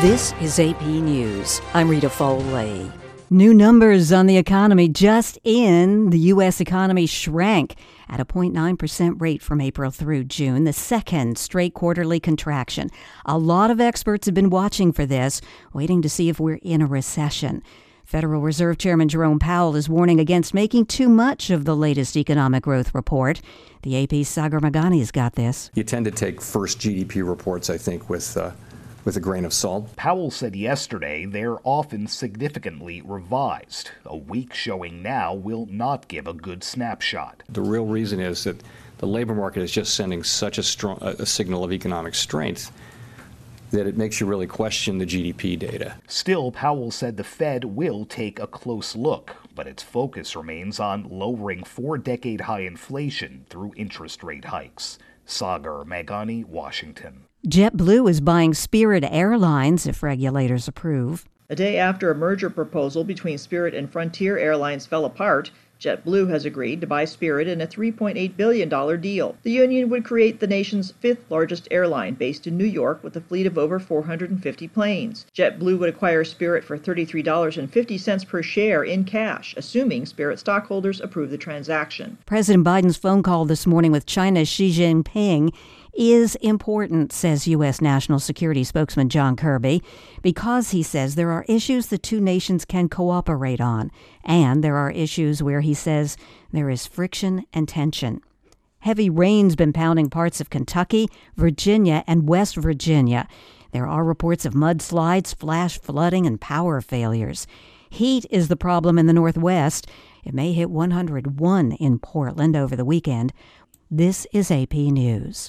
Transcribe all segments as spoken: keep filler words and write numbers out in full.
This is A P News. I'm Rita Foley. New numbers on the economy just in. The U S economy shrank at a zero point nine percent rate from April through June, the second straight quarterly contraction. A lot of experts have been watching for this, waiting to see if we're in a recession. Federal Reserve Chairman Jerome Powell is warning against making too much of the latest economic growth report. The A P's Sagar Meghani's got this. You tend to take first G D P reports, I think, with uh, with a grain of salt. Powell said yesterday they're often significantly revised. A week showing now will not give a good snapshot. The real reason is that the labor market is just sending such a strong a signal of economic strength that it makes you really question the G D P data. Still, Powell said the Fed will take a close look, but its focus remains on lowering four-decade high inflation through interest rate hikes. Sagar Meghani, Washington. JetBlue is buying Spirit Airlines if regulators approve. A day after a merger proposal between Spirit and Frontier Airlines fell apart, JetBlue has agreed to buy Spirit in a three point eight billion dollars deal. The union would create the nation's fifth largest airline based in New York with a fleet of over four hundred fifty planes. JetBlue would acquire Spirit for thirty-three dollars and fifty cents per share in cash, assuming Spirit stockholders approve the transaction. President Biden's phone call this morning with China's Xi Jinping is important, says U S. National Security spokesman John Kirby, because he says there are issues the two nations can cooperate on, and there are issues where he says there is friction and tension. Heavy rain's been pounding parts of Kentucky, Virginia, and West Virginia. There are reports of mudslides, flash flooding, and power failures. Heat is the problem in the Northwest. It may hit one hundred one in Portland over the weekend. This is A P News.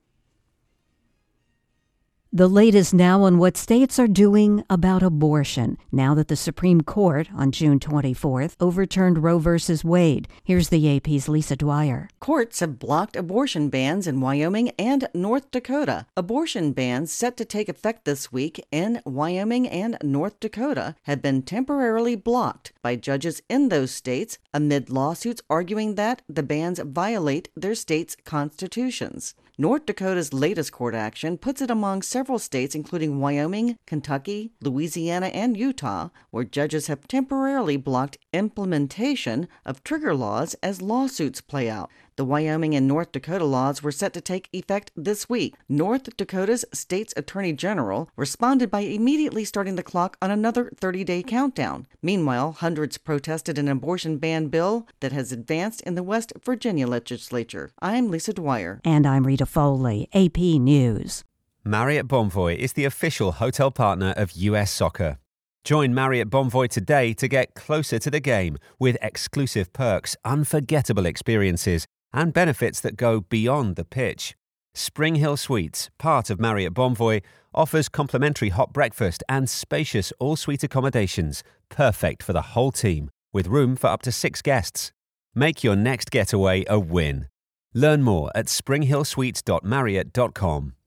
The latest now on what states are doing about abortion, now that the Supreme Court on June twenty-fourth overturned Roe v. Wade. Here's the A P's Lisa Dwyer. Courts have blocked abortion bans in Wyoming and North Dakota. Abortion bans set to take effect this week in Wyoming and North Dakota have been temporarily blocked by judges in those states amid lawsuits arguing that the bans violate their states' constitutions. North Dakota's latest court action puts it among several states, including Wyoming, Kentucky, Louisiana, and Utah, where judges have temporarily blocked implementation of trigger laws as lawsuits play out. The Wyoming and North Dakota laws were set to take effect this week. North Dakota's state's attorney general responded by immediately starting the clock on another thirty-day countdown. Meanwhile, hundreds protested an abortion ban bill that has advanced in the West Virginia legislature. I'm Lisa Dwyer. And I'm Rita Foley, A P News. Marriott Bonvoy is the official hotel partner of U S Soccer. Join Marriott Bonvoy today to get closer to the game with exclusive perks, unforgettable experiences, and benefits that go beyond the pitch. Spring Hill Suites, part of Marriott Bonvoy, offers complimentary hot breakfast and spacious all-suite accommodations, perfect for the whole team, with room for up to six guests. Make your next getaway a win. Learn more at spring hill suites dot marriott dot com.